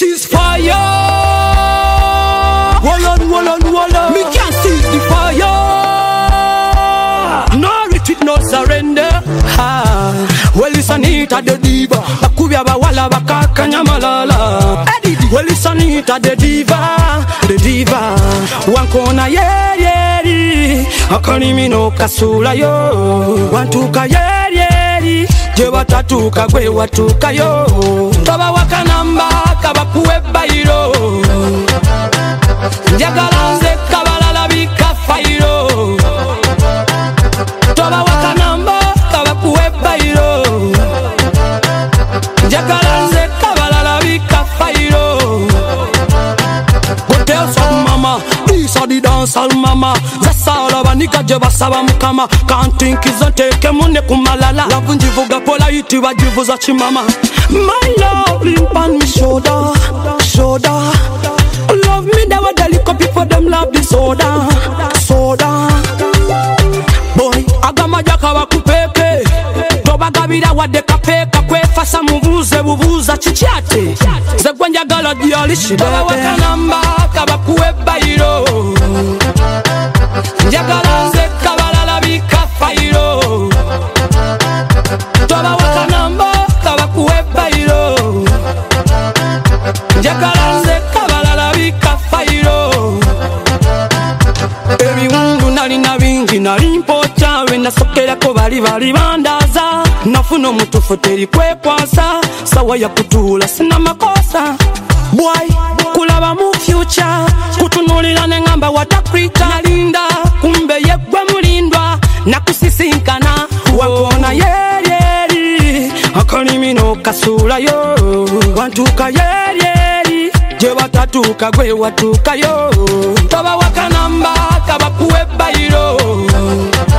is fire. Walla. Me can't see the fire. No retreat, no surrender. Well, it's Anita the diva. Bakubia bawala bakaka nyamalala. Well, it's Anita the diva. The diva. Wankona yeri. Akanimi no kasula yo. Wantuka yeri. Je watatuka kwe watuka yo. Toba wakanamba kabakuwe bairo. Jagalanze kabalala bika fairo. Toba wakanamba kabakuwe bairo. Jagalanze kabalala bika fairo. Go tell some mama, these are the dancehall mama. Zasala nika jeba saba mukama. Can't think is on take mune kumalala. Lavunjivuga pola iti wajivuza chimama. My love limp on me shoulder. Love me that what the liquor people them love the soda. Boy, agama jaka wakupeke. Toba gabida wadeka peka kwe fasa muvuza chichate. Zegwanja gala diali shibebe. Toba wakanamba kabakuwe bairo. Jagalanze kabalala bika fairo. Toba wakanamba kabakuwe bairo. Jagalanze kabalala bika fairo. Ebi mungu nali na bingi nali mpocha. Wena sokera ko bali bandaza. Nafuno mutufu teri kwekwasa. Sawa ya kutula sina makosa. Boy, kulaba mu future. Kutunulira nengamba watakrita. Nalinda kumbe yegwe mulindwa. Nakusisinkana wakona yeri. Akanimi no kasula yo. Wantuka yeri. Je watatuka gwe watuka yo. Toba wakanamba kabakuwe bairo.